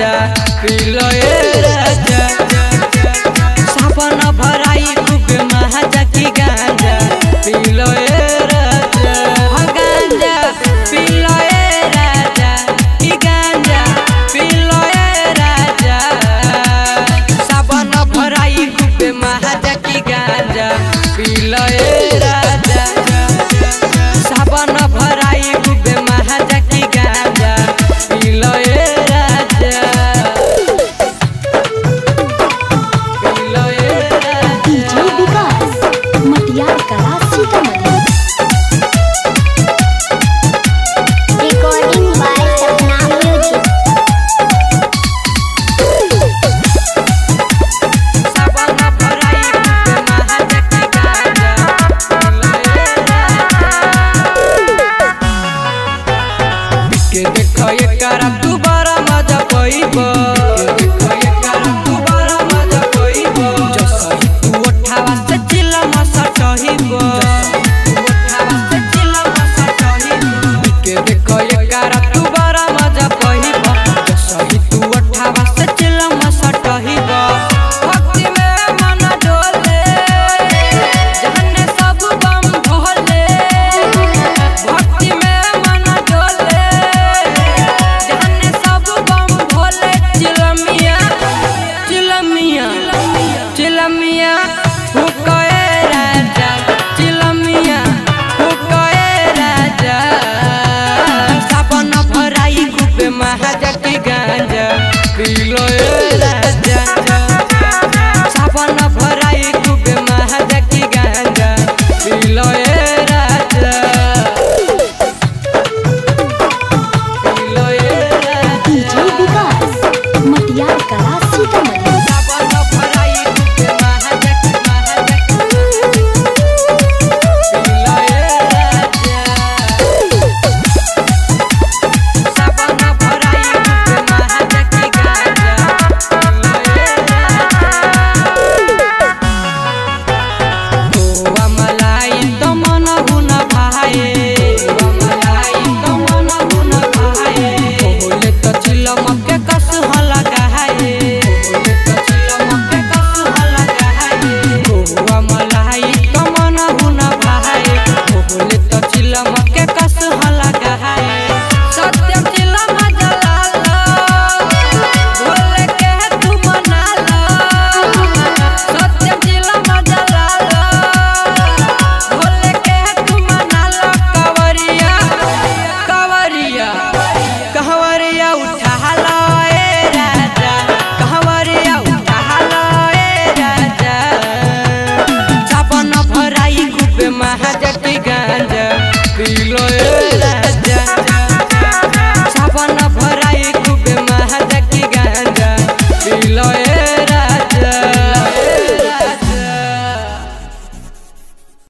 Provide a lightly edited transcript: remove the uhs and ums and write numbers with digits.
गांजा पीलो ए राजा। सावन भराई खूब महाजा की गांजा पीलो ए राजा। गांजा पीलो ए राजा की गांजा पीलो ए राजा। सावन भराई खूब महाजा की गांजा पीलो ए राजा। सावन भराई खूब महाजा की गांजा पीलो ए राजा। पीलो ए राजा। DJ Vikas Matiyar Kala Sitamarhi. Recording by Sapna music. सावन भराई खूब महाजा की गांजा पीलो ए राजा। के देखो ये करा तू